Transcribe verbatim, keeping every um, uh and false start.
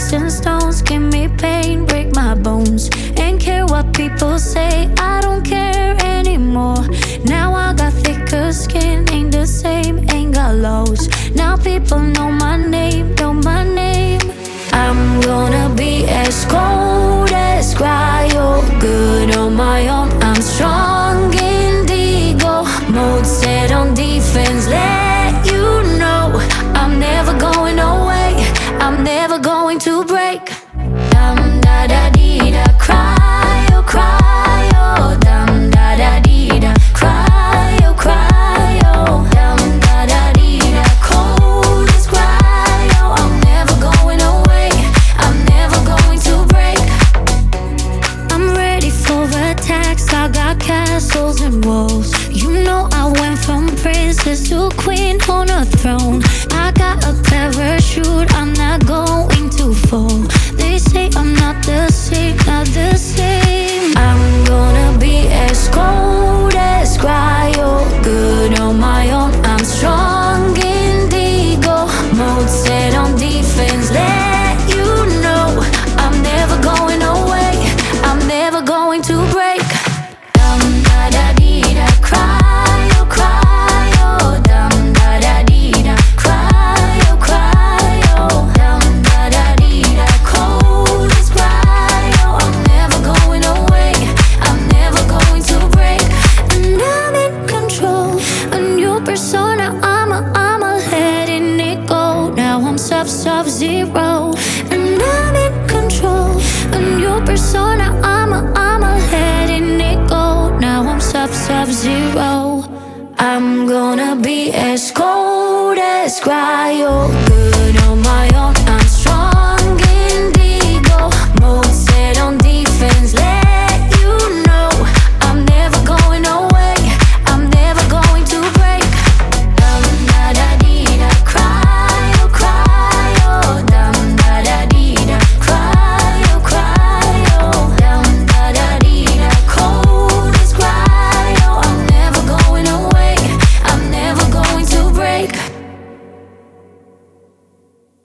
sticks and stones, give me pain, break my bones. Ain't care what people say, I don't care anymore. Now I got thicker skin, ain't the same, ain't got lows. Now people know my name, know my name. I'm gonna be as cold as cryo, good on my own, I'm strong indigo mode, set on defense, let you know I'm never going away, I'm never going to break. Dum da da dee da, cryo, cryo, dum da da dee da, cryo, cryo, dum da da dee da, cold as cryo, I'm never going away, I'm never going to break. I'm ready for attacks, I got castles and walls. You know I went from princess to queen on a throne. I got a parachute, I'm not going to fall. They say I'm not the same, not the same. I'm gonna be as cold as cryo, good on my own, I'm strong indigo mode, set on defense, let you know I'm never going away, I'm never going to break. Dum da da dee da, cryo, cryo, dum da da dee da, cryo, cryo, dum da da dee da, cold as cryo, I'm never going away, I'm never going to break. And I'm in control, a new persona, I'm a, I'm a letting it go. Now I'm sub sub zero, and I'm in control, a new persona, I'm a, I'm a letting it go. Now I'm sub sub zero. I'm gonna be as cold as cryo.